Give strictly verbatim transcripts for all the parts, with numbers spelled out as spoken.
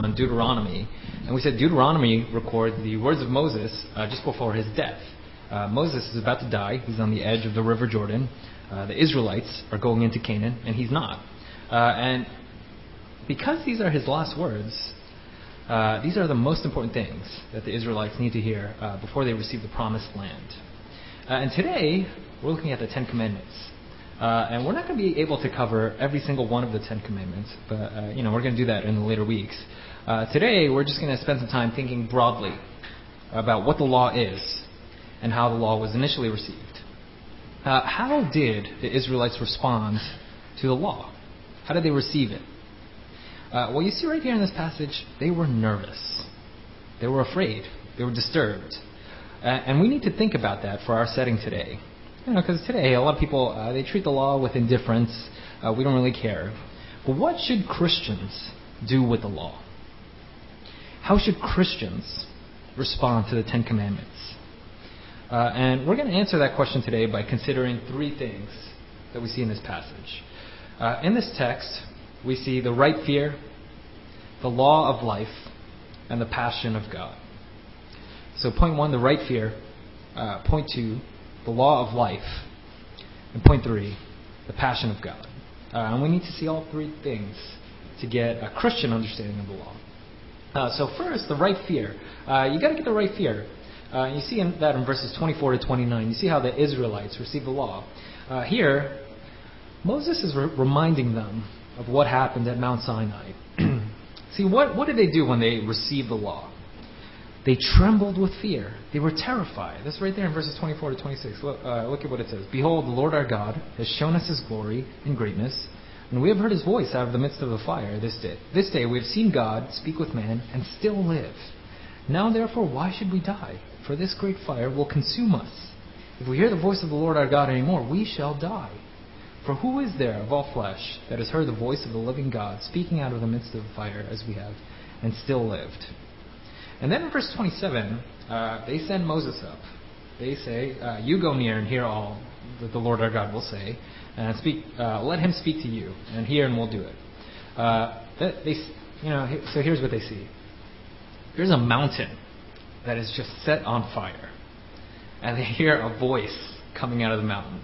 on Deuteronomy. And we said Deuteronomy records the words of Moses uh, just before his death. Uh, Moses is about to die. He's on the edge of the River Jordan. Uh, the Israelites are going into Canaan, and he's not. Uh, and because these are his last words, uh, these are the most important things that the Israelites need to hear uh, before they receive the promised land. Uh, and today, we're looking at the Ten Commandments. Uh, and we're not going to be able to cover every single one of the Ten Commandments, but uh, you know we're going to do that in the later weeks. Uh, today, we're just going to spend some time thinking broadly about what the law is and how the law was initially received. Uh, how did the Israelites respond to the law? How did they receive it? Uh, well, you see right here in this passage, they were nervous. They were afraid. They were disturbed. Uh, and we need to think about that for our setting today. You know, because today a lot of people, uh, they treat the law with indifference. Uh, we don't really care. But what should Christians do with the law? How should Christians respond to the Ten Commandments? Uh, and we're going to answer that question today by considering three things that we see in this passage. Uh, in this text, we see the right fear, the law of life, and the passion of God. So point one, the right fear. Uh, point two, the law of life. And point three, the passion of God. Uh, and we need to see all three things to get a Christian understanding of the law. Uh, so first, the right fear. Uh, you got to get the right fear. Uh, you see in, that in verses twenty-four to twenty-nine. You see how the Israelites received the law. Uh, here, Moses is re- reminding them of what happened at Mount Sinai. See, what, what did they do when they received the law? They trembled with fear. They were terrified. That's right there in verses twenty-four to twenty-six. Look, uh, look at what it says. Behold, the Lord our God has shown us his glory and greatness, and we have heard his voice out of the midst of the fire this day. This day we have seen God speak with man and still live. Now therefore, why should we die? For this great fire will consume us. If we hear the voice of the Lord our God anymore, we shall die. For who is there of all flesh that has heard the voice of the living God speaking out of the midst of the fire as we have, and still lived? And then in verse twenty-seven, uh, they send Moses up. They say, uh, you go near and hear all that the Lord our God will say, and speak. Uh, let him speak to you, and hear, and we'll do it. Uh, they, you know, so here's what they see. There's a mountain that is just set on fire, and they hear a voice coming out of the mountain.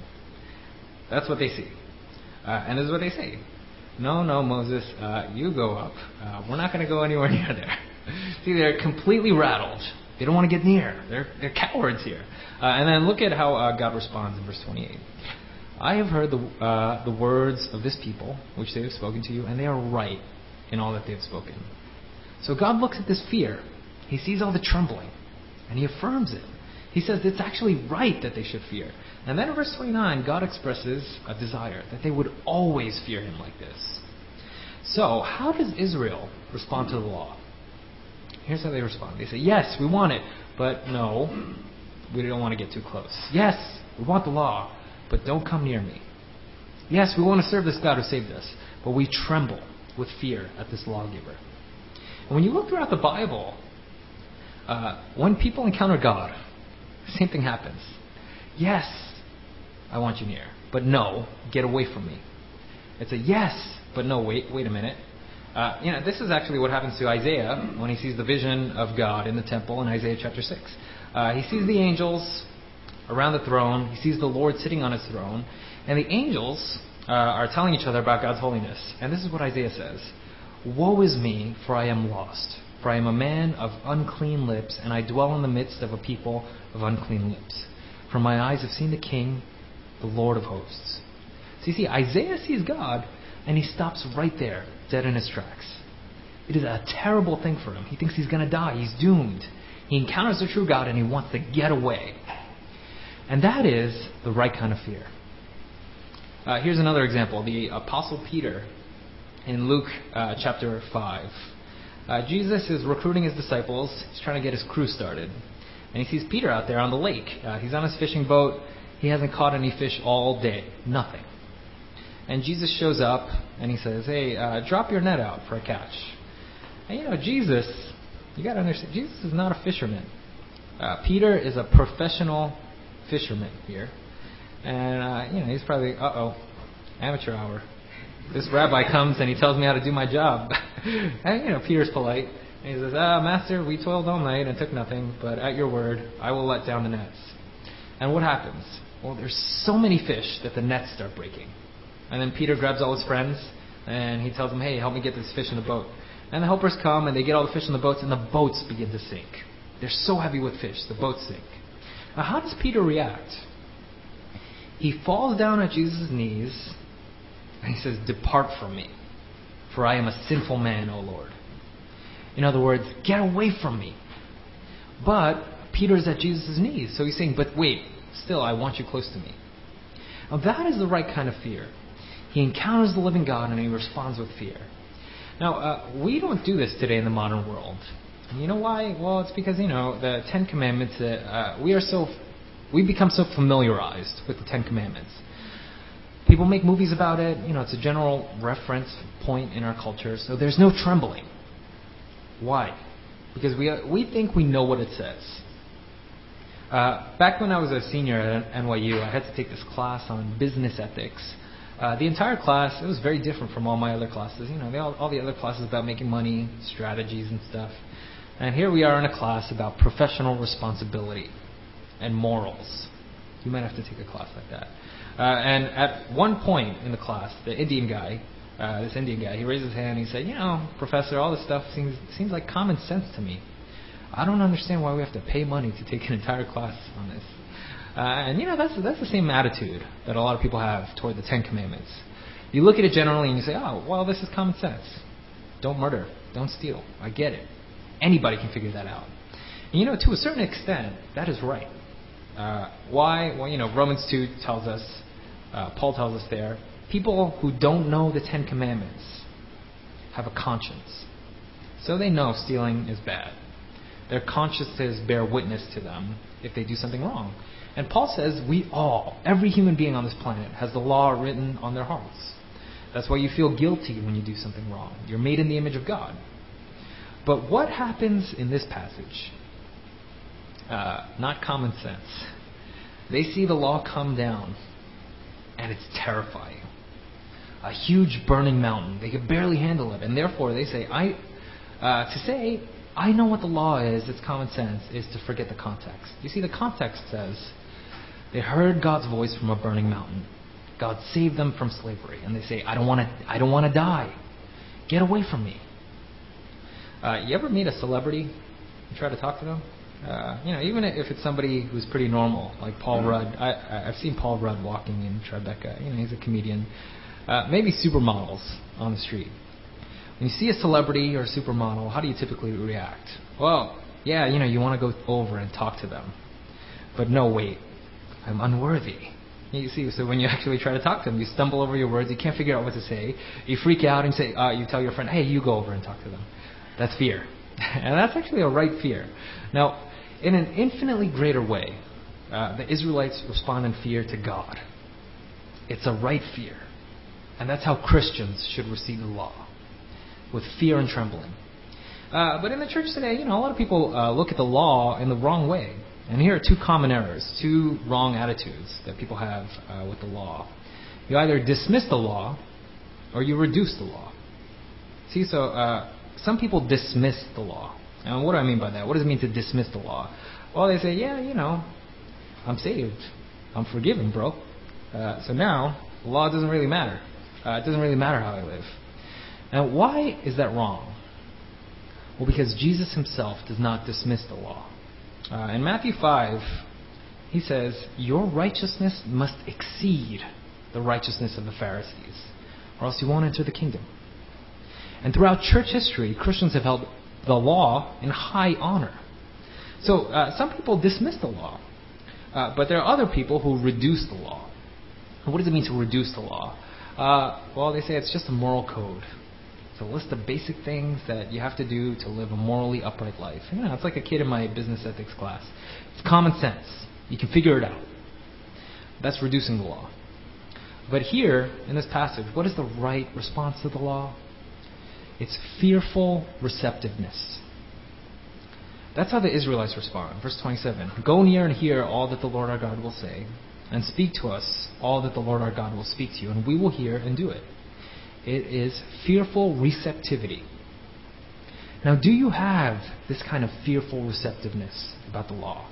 That's what they see. Uh, and this is what they say. No, no, Moses, uh, you go up. Uh, we're not going to go anywhere near there. See, they're completely rattled. They don't want to get near. They're, they're cowards here. Uh, and then look at how uh, God responds in verse twenty-eight. I have heard the, uh, the words of this people, which they have spoken to you, and they are right in all that they have spoken. So God looks at this fear. He sees all the trembling, and he affirms it. He says it's actually right that they should fear. And then in verse twenty-nine, God expresses a desire that they would always fear him like this. So, how does Israel respond to the law? Here's how they respond. They say, yes, we want it, but no, we don't want to get too close. Yes, we want the law, but don't come near me. Yes, we want to serve this God who saved us, but we tremble with fear at this lawgiver. And when you look throughout the Bible, uh, when people encounter God, same thing happens. Yes, I want you near, but no, get away from me. It's a yes, but no, wait, wait a minute. Uh, you know, this is actually what happens to Isaiah when he sees the vision of God in the temple in Isaiah chapter six. Uh, he sees the angels around the throne. He sees the Lord sitting on his throne. And the angels uh, are telling each other about God's holiness. And this is what Isaiah says. Woe is me, for I am lost. For I am a man of unclean lips, and I dwell in the midst of a people of unclean lips. For my eyes have seen the King, the Lord of hosts. So you see, Isaiah sees God, and he stops right there, dead in his tracks. It is a terrible thing for him. He thinks he's going to die. He's doomed. He encounters the true God, and he wants to get away. And that is the right kind of fear. Uh, here's another example. The Apostle Peter in Luke uh, chapter five. Uh, Jesus is recruiting his disciples. He's trying to get his crew started. And he sees Peter out there on the lake. Uh, he's on his fishing boat. He hasn't caught any fish all day. Nothing. And Jesus shows up and he says, hey, uh, drop your net out for a catch. And you know, Jesus, you got to understand, Jesus is not a fisherman. Uh, Peter is a professional fisherman here. And, uh, you know, he's probably, uh-oh, amateur hour. This rabbi comes and he tells me how to do my job. And, you know, Peter's polite. And he says, ah, Master, we toiled all night and took nothing, but at your word, I will let down the nets. And what happens? Well, there's so many fish that the nets start breaking. And then Peter grabs all his friends, and he tells them, hey, help me get this fish in the boat. And the helpers come, and they get all the fish in the boats, and the boats begin to sink. They're so heavy with fish, the boats sink. Now, how does Peter react? He falls down at Jesus' knees, and he says, depart from me, for I am a sinful man, O Lord. In other words, get away from me. But Peter's at Jesus' knees, so he's saying, but wait, still, I want you close to me. Now, that is the right kind of fear. He encounters the living God, and he responds with fear. Now, uh, we don't do this today in the modern world. You know why? Well, it's because, you know, the Ten Commandments, uh, uh, we are so, we become so familiarized with the Ten Commandments. People make movies about it. You know, it's a general reference point in our culture. So there's no trembling. Why? Because we uh, we think we know what it says. Uh, back when I was a senior at N Y U, I had to take this class on business ethics. Uh, the entire class, it was very different from all my other classes. You know, they all, all the other classes about making money, strategies and stuff. And here we are in a class about professional responsibility and morals. You might have to take a class like that. Uh, and at one point in the class, the Indian guy, uh, this Indian guy, he raised his hand and he said, you know, Professor, all this stuff seems seems like common sense to me. I don't understand why we have to pay money to take an entire class on this. Uh, and, you know, that's that's the same attitude that a lot of people have toward the Ten Commandments. You look at it generally and you say, oh, well, this is common sense. Don't murder. Don't steal. I get it. Anybody can figure that out. And, you know, to a certain extent, that is right. Uh, why? Well, you know, Romans two tells us, uh, Paul tells us there, people who don't know the Ten Commandments have a conscience. So they know stealing is bad. Their consciences bear witness to them if they do something wrong. And Paul says we all, every human being on this planet, has the law written on their hearts. That's why you feel guilty when you do something wrong. You're made in the image of God. But what happens in this passage? Uh, not common sense. They see the law come down, and it's terrifying. A huge burning mountain. They could barely handle it, and therefore they say, "I." Uh, to say, I know what the law is, it's common sense, is to forget the context. You see, the context says, they heard God's voice from a burning mountain. God saved them from slavery, and they say, I don't want to I don't want to die. Get away from me. Uh, you ever meet a celebrity and try to talk to them? Uh, you know, even if it's somebody who's pretty normal, like Paul Rudd. I, I've seen Paul Rudd walking in Tribeca. You know, he's a comedian. Uh, maybe supermodels on the street. When you see a celebrity or a supermodel, how do you typically react? Well, yeah, you know, you want to go over and talk to them. But no, wait, I'm unworthy. You see, so when you actually try to talk to them, you stumble over your words, you can't figure out what to say, you freak out and say, uh, you tell your friend, hey, you go over and talk to them. That's fear. And that's actually a right fear. Now, in an infinitely greater way, uh, the Israelites respond in fear to God. It's a right fear. And that's how Christians should receive the law. With fear and trembling. Uh, but in the church today, you know, a lot of people uh, look at the law in the wrong way. And here are two common errors, two wrong attitudes that people have uh, with the law. You either dismiss the law or you reduce the law. See, so uh, some people dismiss the law. And what do I mean by that? What does it mean to dismiss the law? Well, they say, yeah, you know, I'm saved. I'm forgiven, bro. Uh, so now, the law doesn't really matter. Uh, it doesn't really matter how I live. Now, why is that wrong? Well, because Jesus himself does not dismiss the law. Uh, in Matthew five, he says, your righteousness must exceed the righteousness of the Pharisees, or else you won't enter the kingdom. And throughout church history, Christians have held the law in high honor. So uh, some people dismiss the law, uh, but there are other people who reduce the law. And what does it mean to reduce the law? Uh, well, they say it's just a moral code. It's a list of basic things that you have to do to live a morally upright life. You know, it's like a kid in my business ethics class. It's common sense. You can figure it out. That's reducing the law. But here, in this passage, what is the right response to the law? It's fearful receptiveness. That's how the Israelites respond. Verse twenty-seven. Go near and hear all that the Lord our God will say, and speak to us all that the Lord our God will speak to you, and we will hear and do it. It is fearful receptivity. Now, do you have this kind of fearful receptiveness about the law?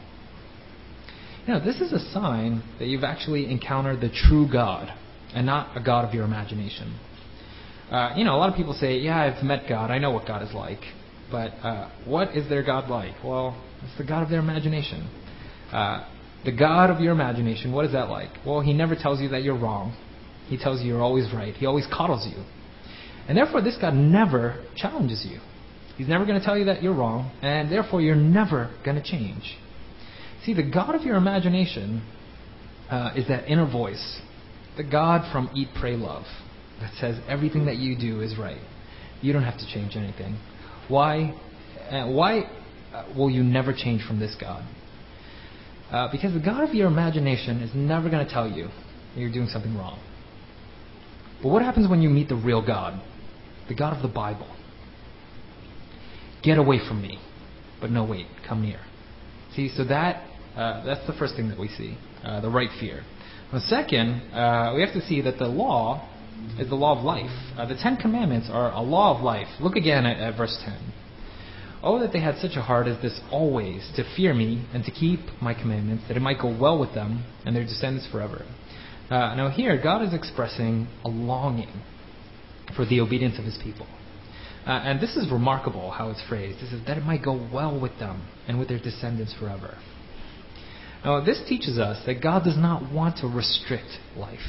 You know, this is a sign that you've actually encountered the true God and not a God of your imagination. Uh, you know, a lot of people say, yeah, I've met God. I know what God is like. But uh, what is their God like? Well, it's the God of their imagination. Uh, the God of your imagination, what is that like? Well, He never tells you that you're wrong. He tells you you're always right. He always coddles you. And therefore, this God never challenges you. He's never going to tell you that you're wrong, and therefore you're never going to change. See, the God of your imagination uh, is that inner voice, the God from Eat, Pray, Love, that says everything that you do is right. You don't have to change anything. Why? Uh, why will you never change from this God? Uh, because the God of your imagination is never going to tell you that you're doing something wrong. But what happens when you meet the real God, the God of the Bible? Get away from me. But no, wait, come near. See, so that uh, that's the first thing that we see, uh, the right fear. The second, uh, we have to see that the law is the law of life. Uh, the Ten Commandments are a law of life. Look again at, at verse ten. Oh, that they had such a heart as this always, to fear me and to keep my commandments, that it might go well with them and their descendants forever. Uh, now here, God is expressing a longing for the obedience of His people. Uh, and this is remarkable how it's phrased. It says that it might go well with them and with their descendants forever. Now, this teaches us that God does not want to restrict life.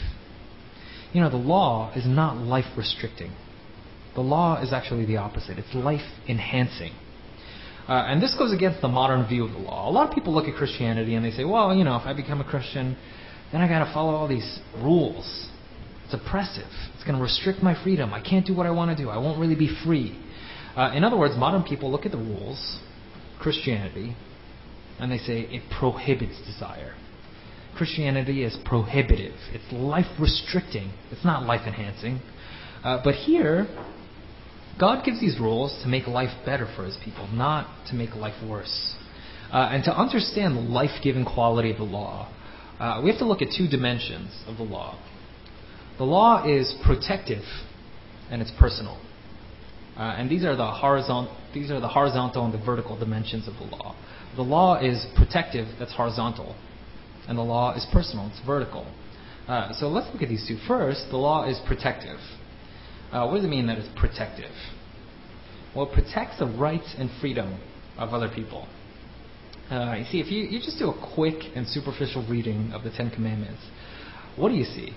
You know, the law is not life restricting. The law is actually the opposite. It's life enhancing. Uh, and this goes against the modern view of the law. A lot of people look at Christianity and they say, well, you know, if I become a Christian, then I got to follow all these rules. It's oppressive. It's going to restrict my freedom. I can't do what I want to do. I won't really be free. Uh, in other words, modern people look at the rules, Christianity, and they say it prohibits desire. Christianity is prohibitive. It's life restricting. It's not life enhancing. Uh, but here, God gives these rules to make life better for His people, not to make life worse. Uh, and to understand the life-giving quality of the law, uh, we have to look at two dimensions of the law. The law is protective, and it's personal. Uh, and these are the horizontal, these are the horizontal and the vertical dimensions of the law. The law is protective, that's horizontal, and the law is personal, it's vertical. Uh, so let's look at these two. First, the law is protective. Uh, what does it mean that it's protective? Well, it protects the rights and freedom of other people. Uh, you see, if you, you just do a quick and superficial reading of the Ten Commandments, what do you see?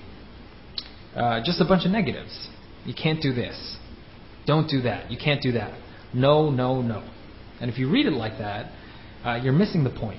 Uh, just a bunch of negatives. You can't do this. Don't do that. You can't do that. No, no, no. And if you read it like that, uh, you're missing the point.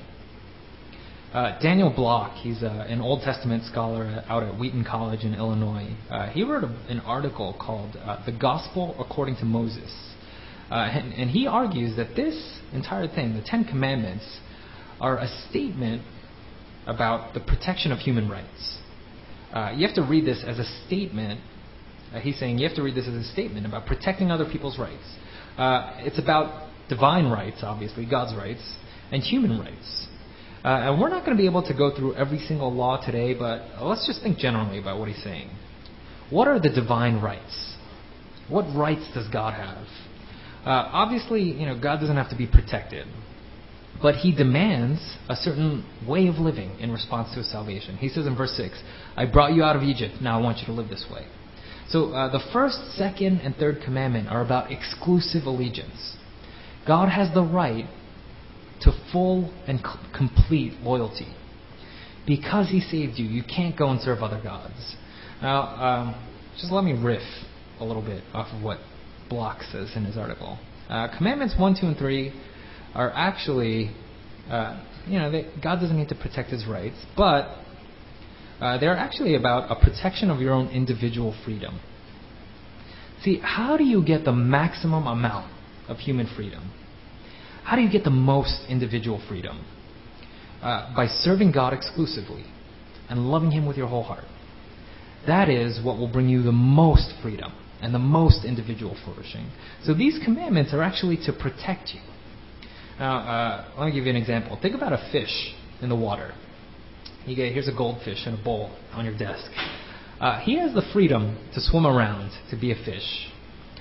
Uh, Daniel Block, he's uh, an Old Testament scholar out at Wheaton College in Illinois. Uh, he wrote a, an article called uh, The Gospel According to Moses. Uh, and, and he argues that this entire thing, the Ten Commandments, are a statement about the protection of human rights. Uh, you have to read this as a statement. Uh, he's saying you have to read this as a statement about protecting other people's rights. Uh, it's about divine rights, obviously, God's rights, and human rights. Uh, and we're not going to be able to go through every single law today, but let's just think generally about what he's saying. What are the divine rights? What rights does God have? Uh, obviously, you know, God doesn't have to be protected, but He demands a certain way of living in response to His salvation. He says in verse six, I brought you out of Egypt, now I want you to live this way. So uh, the first, second, and third commandment are about exclusive allegiance. God has the right to full and c- complete loyalty. Because He saved you, you can't go and serve other gods. Now, um, just let me riff a little bit off of what Block says in his article. Uh, commandments one, two, and three are actually, uh, you know, they, God doesn't need to protect His rights, but uh, they're actually about a protection of your own individual freedom. See, how do you get the maximum amount of human freedom? How do you get the most individual freedom? Uh, by serving God exclusively and loving Him with your whole heart. That is what will bring you the most freedom and the most individual flourishing. So these commandments are actually to protect you. Now, uh, let me give you an example. Think about a fish in the water. You get, here's a goldfish in a bowl on your desk. Uh, he has the freedom to swim around, to be a fish.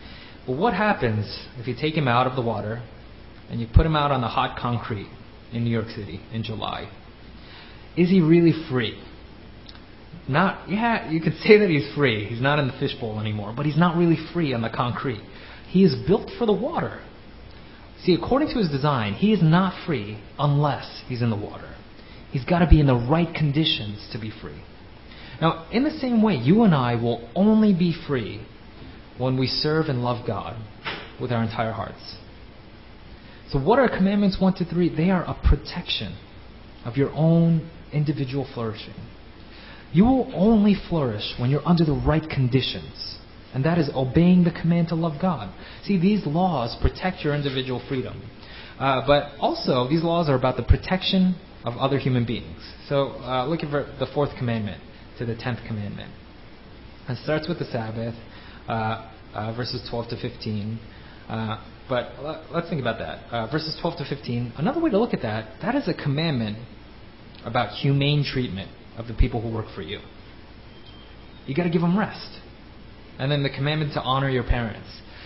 But what happens if you take him out of the water and you put him out on the hot concrete in New York City in July? Is he really free? Not, yeah, you could say that he's free. He's not in the fishbowl anymore, but he's not really free on the concrete. He is built for the water. See, according to his design, he is not free unless he's in the water. He's got to be in the right conditions to be free. Now, in the same way, you and I will only be free when we serve and love God with our entire hearts. So what are commandments one to three? They are a protection of your own individual flourishing. You will only flourish when you're under the right conditions. And that is obeying the command to love God. See, these laws protect your individual freedom. Uh, but also, these laws are about the protection of other human beings. So uh, look at the fourth commandment to the tenth commandment. It starts with the Sabbath, uh, uh, verses twelve to fifteen. Uh, but let's think about that. Uh, verses twelve to fifteen. Another way to look at that, that is a commandment about humane treatment of the people who work for you. You got to give them rest. And then the commandment to honor your parents.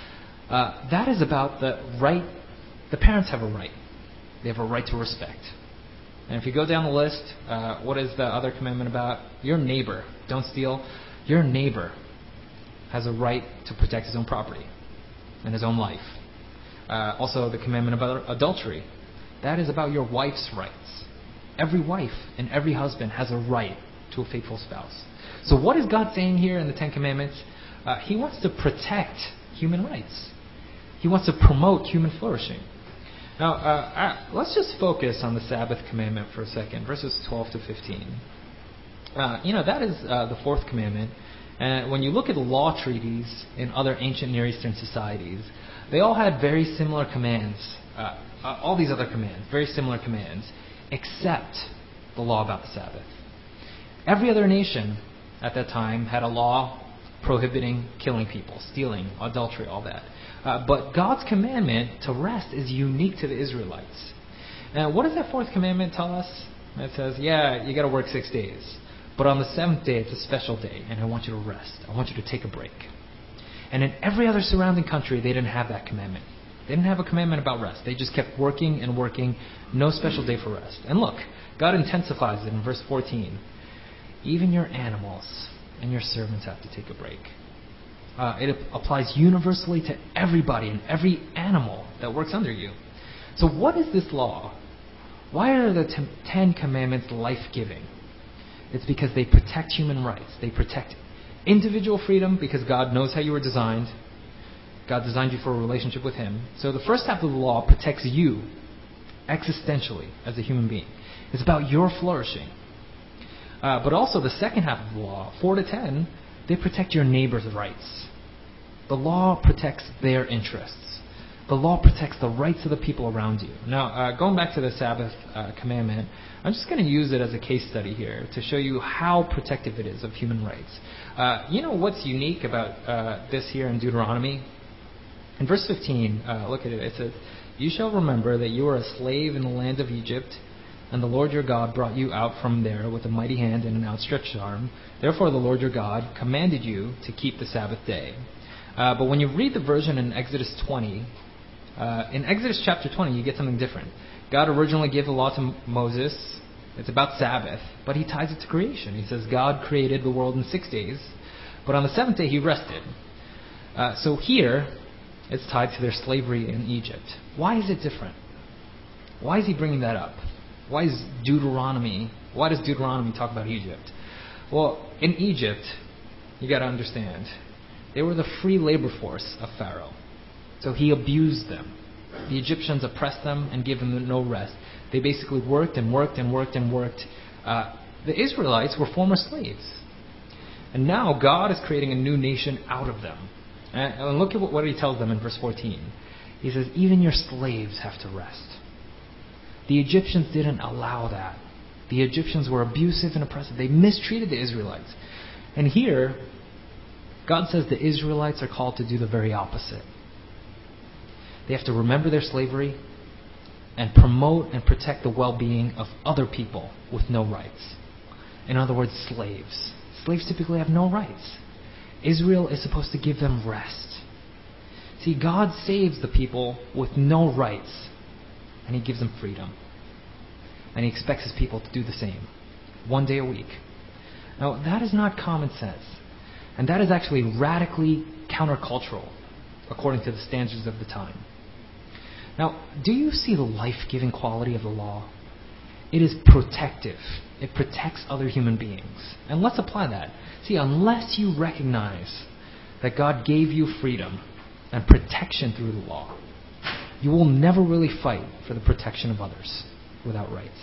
Uh, that is about the right. The parents have a right. They have a right to respect. And if you go down the list, uh, what is the other commandment about? Your neighbor. Don't steal. Your neighbor has a right to protect his own property and his own life. Uh, also, the commandment about adultery. That is about your wife's rights. Every wife and every husband has a right to a faithful spouse. So what is God saying here in the Ten Commandments? Uh, he wants to protect human rights. He wants to promote human flourishing. Now, uh, let's just focus on the Sabbath commandment for a second, verses twelve to fifteen. Uh, you know, that is uh, the fourth commandment. And when you look at the law treaties in other ancient Near Eastern societies, they all had very similar commands. Uh, uh, all these other commands, very similar commands, except the law about the Sabbath. Every other nation at that time had a law prohibiting killing people, stealing, adultery, all that. Uh, but God's commandment to rest is unique to the Israelites. Now, what does that fourth commandment tell us? It says, yeah, you got to work six days. But on the seventh day, it's a special day, and I want you to rest. I want you to take a break. And in every other surrounding country, they didn't have that commandment. They didn't have a commandment about rest. They just kept working and working. No special day for rest. And look, God intensifies it in verse fourteen. Even your animals and your servants have to take a break. Uh, it applies universally to everybody and every animal that works under you. So what is this law? Why are the t- Ten Commandments life-giving? It's because they protect human rights. They protect individual freedom because God knows how you were designed. God designed you for a relationship with Him. So the first half of the law protects you existentially as a human being. It's about your flourishing. Uh, but also the second half of the law, four to ten, they protect your neighbor's rights. The law protects their interests. The law protects the rights of the people around you. Now, uh, going back to the Sabbath uh, commandment, I'm just going to use it as a case study here to show you how protective it is of human rights. Uh, you know what's unique about uh, this here in Deuteronomy? In verse fifteen, uh, look at it. It says, "You shall remember that you were a slave in the land of Egypt, and the Lord your God brought you out from there with a mighty hand and an outstretched arm. Therefore the Lord your God commanded you to keep the Sabbath day." Uh, but when you read the version in Exodus twenty, uh, in Exodus chapter twenty, you get something different. God originally gave the law to Moses. It's about Sabbath, but He ties it to creation. He says God created the world in six days, but on the seventh day He rested. Uh, so here, it's tied to their slavery in Egypt. Why is it different? Why is He bringing that up? Why is Deuteronomy, why does Deuteronomy talk about Egypt? Well, in Egypt, you got to understand, they were the free labor force of Pharaoh. So he abused them. The Egyptians oppressed them and gave them no rest. They basically worked and worked and worked and worked. Uh, the Israelites were former slaves. And now God is creating a new nation out of them. And look at what He tells them in verse fourteen. He says, even your slaves have to rest. The Egyptians didn't allow that. The Egyptians were abusive and oppressive. They mistreated the Israelites. And here, God says the Israelites are called to do the very opposite. They have to remember their slavery and promote and protect the well-being of other people with no rights. In other words, slaves. Slaves typically have no rights. Israel is supposed to give them rest. See, God saves the people with no rights, and He gives them freedom. And He expects His people to do the same, one day a week. Now, that is not common sense. And that is actually radically countercultural, according to the standards of the time. Now, do you see the life-giving quality of the law? It is protective. It protects other human beings. And let's apply that. See, unless you recognize that God gave you freedom and protection through the law, you will never really fight for the protection of others without rights.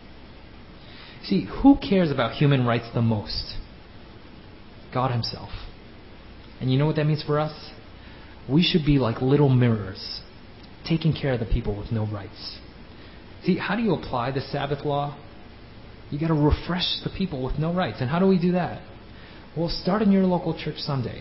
See, who cares about human rights the most? God Himself. And you know what that means for us? We should be like little mirrors, taking care of the people with no rights. See, how do you apply the Sabbath law? You got to refresh the people with no rights. And how do we do that? Well, start in your local church Sunday.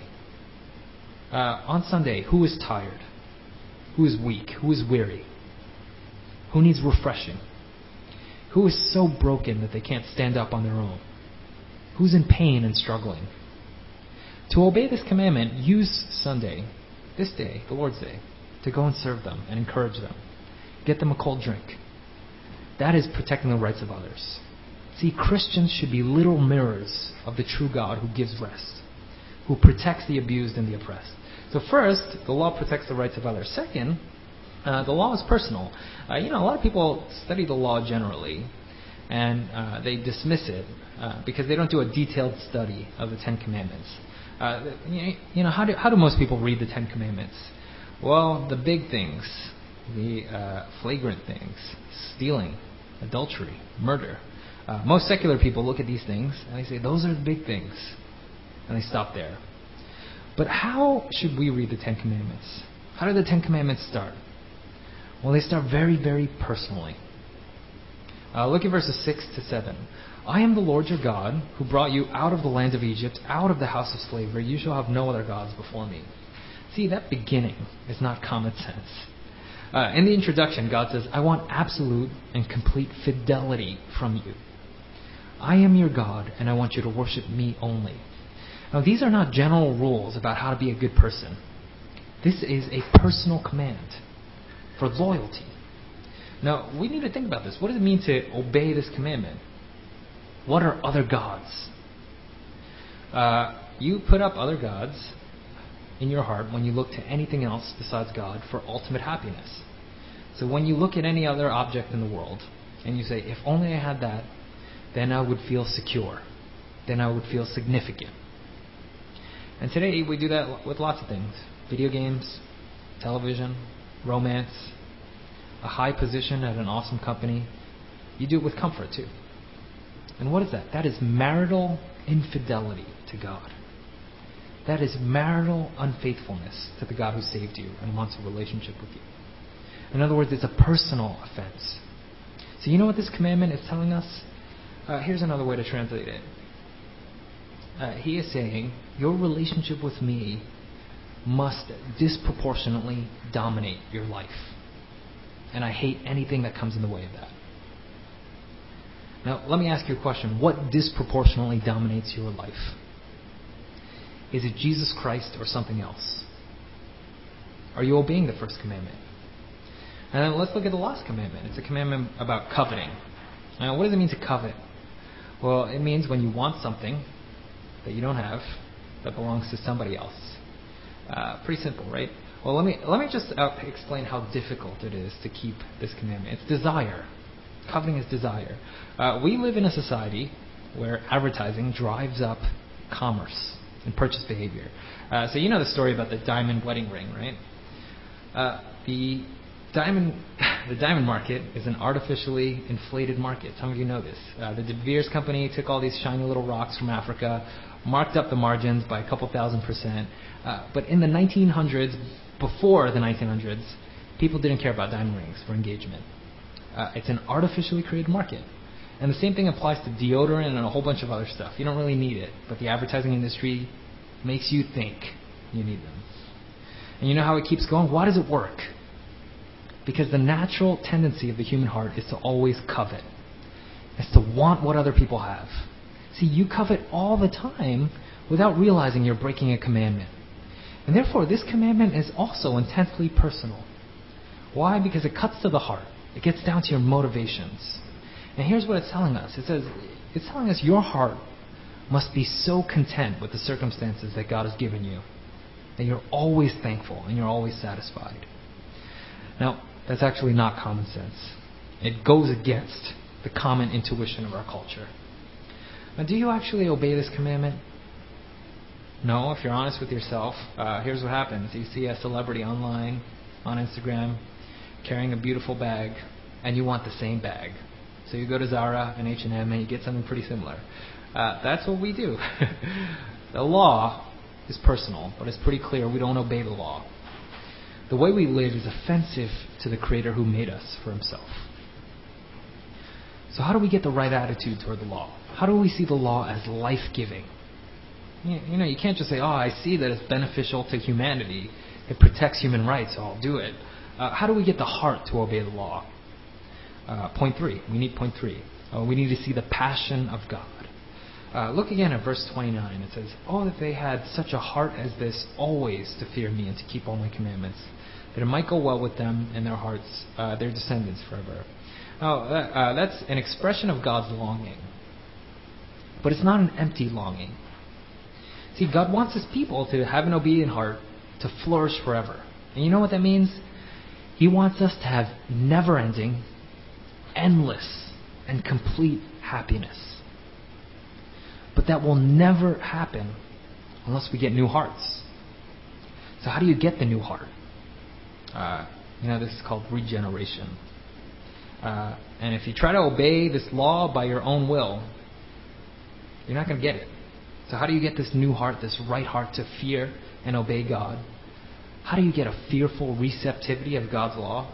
Uh, on Sunday, who is tired? Who is weak? Who is weary? Who needs refreshing? Who is so broken that they can't stand up on their own? Who's in pain and struggling? To obey this commandment, use Sunday, this day, the Lord's Day, to go and serve them and encourage them. Get them a cold drink. That is protecting the rights of others. See, Christians should be little mirrors of the true God who gives rest, who protects the abused and the oppressed. So first, the law protects the rights of others. Second, uh, the law is personal. Uh, you know, a lot of people study the law generally, and uh, they dismiss it uh, because they don't do a detailed study of the Ten Commandments. Uh, you know, how do, how do most people read the Ten Commandments? Well, the big things, the uh, flagrant things, stealing, adultery, murder. Uh, most secular people look at these things and they say, those are the big things. And they stop there. But how should we read the Ten Commandments? How do the Ten Commandments start? Well, they start very, very personally. Uh, look at verses six to seven. I am the Lord your God, who brought you out of the land of Egypt, out of the house of slavery. You shall have no other gods before me. See, that beginning is not common sense. Uh, in the introduction, God says, I want absolute and complete fidelity from you. I am your God, and I want you to worship me only. Now, these are not general rules about how to be a good person. This is a personal command for loyalty. Now, we need to think about this. What does it mean to obey this commandment? What are other gods? Uh, you put up other gods in your heart when you look to anything else besides God for ultimate happiness. So when you look at any other object in the world and you say, if only I had that, then I would feel secure. Then I would feel significant. And today we do that with lots of things. Video games, television, romance, a high position at an awesome company. You do it with comfort too. And what is that? That is marital infidelity to God. That is marital unfaithfulness to the God who saved you and wants a relationship with you. In other words, it's a personal offense. So you know what this commandment is telling us? Uh, here's another way to translate it. Uh, he is saying, your relationship with me must disproportionately dominate your life. And I hate anything that comes in the way of that. Now, let me ask you a question. What disproportionately dominates your life? Is it Jesus Christ or something else? Are you obeying the first commandment? And then let's look at the last commandment. It's a commandment about coveting. Now, what does it mean to covet? Well, it means when you want something that you don't have that belongs to somebody else. Uh, pretty simple, right? Well, let me let me just uh, explain how difficult it is to keep this commandment. It's desire. Coveting is desire. Uh, we live in a society where advertising drives up commerce and purchase behavior. Uh, so you know the story about the diamond wedding ring, right? Uh, the diamond, the diamond market is an artificially inflated market. Some of you know this. Uh, the De Beers company took all these shiny little rocks from Africa, marked up the margins by a couple thousand percent. Uh, but in the nineteen hundreds, before the nineteen hundreds, people didn't care about diamond rings for engagement. Uh, it's an artificially created market. And the same thing applies to deodorant and a whole bunch of other stuff. You don't really need it, but the advertising industry makes you think you need them. And you know how it keeps going? Why does it work? Because the natural tendency of the human heart is to always covet. It's to want what other people have. See, you covet all the time without realizing you're breaking a commandment. And therefore, this commandment is also intensely personal. Why? Because it cuts to the heart. It gets down to your motivations. And here's what it's telling us. It says, it's telling us your heart must be so content with the circumstances that God has given you that you're always thankful and you're always satisfied. Now, that's actually not common sense. It goes against the common intuition of our culture. Now, do you actually obey this commandment? No, if you're honest with yourself, uh, here's what happens. You see a celebrity online, on Instagram, carrying a beautiful bag, and you want the same bag. So you go to Zara and H and M and you get something pretty similar. Uh, that's what we do. The law is personal, but it's pretty clear we don't obey the law. The way we live is offensive to the Creator who made us for Himself. So how do we get the right attitude toward the law? How do we see the law as life-giving? You know, you can't just say, oh, I see that it's beneficial to humanity. It protects human rights, so I'll do it. Uh, how do we get the heart to obey the law? Uh, point three. We need point three. Uh, we need to see the passion of God. Uh, look again at verse twenty-nine. It says, oh, that they had such a heart as this always to fear me and to keep all my commandments, that it might go well with them and their hearts, uh, their descendants forever. Now, uh, that's an expression of God's longing. But it's not an empty longing. See, God wants His people to have an obedient heart, to flourish forever. And you know what that means? He wants us to have never-ending, endless, and complete happiness. But that will never happen unless we get new hearts. So how do you get the new heart? Uh, you know, this is called regeneration. Uh, and if you try to obey this law by your own will, you're not going to get it. So how do you get this new heart, this right heart to fear and obey God? How do you get a fearful receptivity of God's law?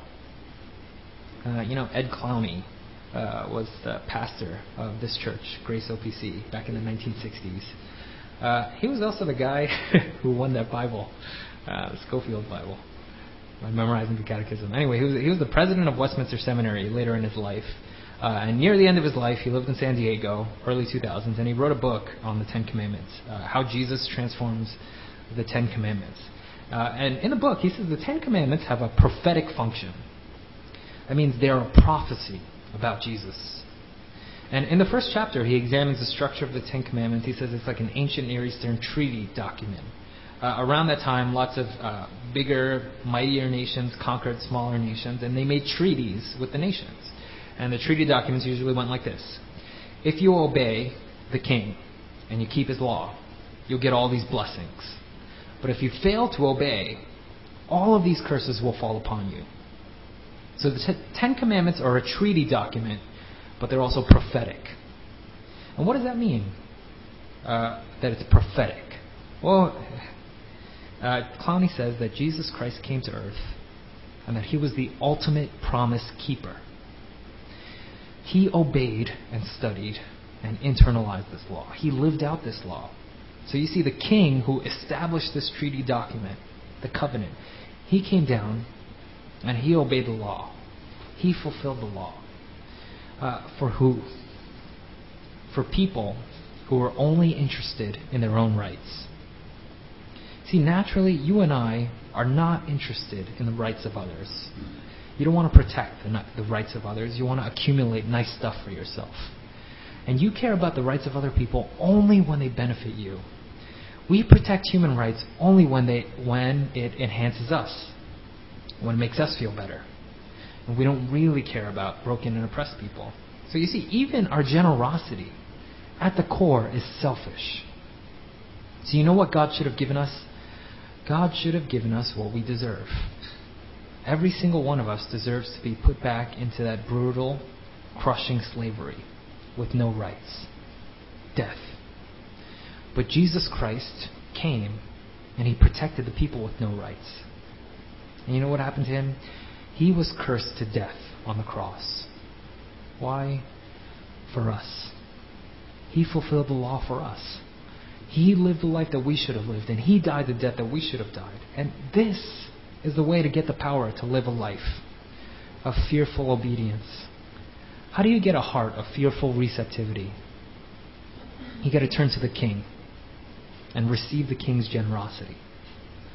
Uh, you know, Ed Clowney uh, was the pastor of this church, Grace O P C, back in the nineteen sixties. Uh, he was also the guy who won that Bible, uh, the Schofield Bible. I'm memorizing the catechism. Anyway, he was, he was the president of Westminster Seminary later in his life. Uh, and near the end of his life, he lived in San Diego, early two thousands, and he wrote a book on the Ten Commandments, uh, how Jesus transforms the Ten Commandments. Uh, and in the book, he says the Ten Commandments have a prophetic function. That means they're a prophecy about Jesus. And in the first chapter, he examines the structure of the Ten Commandments. He says it's like an ancient Near Eastern treaty document. Uh, around that time, lots of uh, bigger, mightier nations conquered smaller nations, and they made treaties with the nations. And the treaty documents usually went like this. If you obey the king and you keep his law, you'll get all these blessings. But if you fail to obey, all of these curses will fall upon you. So the t- Ten Commandments are a treaty document, but they're also prophetic. And what does that mean? Uh, that it's prophetic. Well, uh, Clowney says that Jesus Christ came to earth and that He was the ultimate promise keeper. He obeyed and studied and internalized this law. He lived out this law. So you see, the king who established this treaty document, the covenant, he came down and he obeyed the law. He fulfilled the law. Uh, for who? For people who are only interested in their own rights. See, naturally, you and I are not interested in the rights of others. You don't want to protect the, the rights of others. You want to accumulate nice stuff for yourself. And you care about the rights of other people only when they benefit you. We protect human rights only when they when it enhances us, when it makes us feel better. And we don't really care about broken and oppressed people. So you see, even our generosity at the core is selfish. So you know what God should have given us? God should have given us what we deserve. Every single one of us deserves to be put back into that brutal, crushing slavery with no rights. Death. But Jesus Christ came and He protected the people with no rights. And you know what happened to Him? He was cursed to death on the cross. Why? For us. He fulfilled the law for us. He lived the life that we should have lived, and He died the death that we should have died. And this is the way to get the power to live a life of fearful obedience. How do you get a heart of fearful receptivity? You got to turn to the King and receive the King's generosity.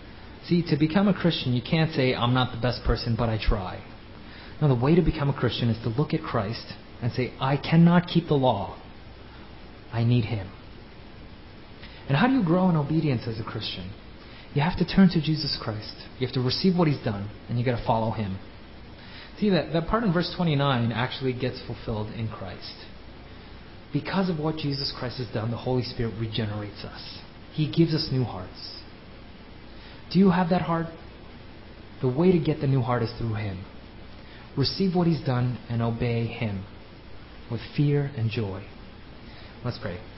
See, to become a Christian, you can't say, I'm not the best person, but I try. No, the way to become a Christian is to look at Christ and say, I cannot keep the law. I need Him. And how do you grow in obedience as a Christian? You have to turn to Jesus Christ. You have to receive what He's done, and you got to follow Him. See, that, that part in verse twenty-nine actually gets fulfilled in Christ. Because of what Jesus Christ has done, the Holy Spirit regenerates us. He gives us new hearts. Do you have that heart? The way to get the new heart is through Him. Receive what He's done and obey Him with fear and joy. Let's pray.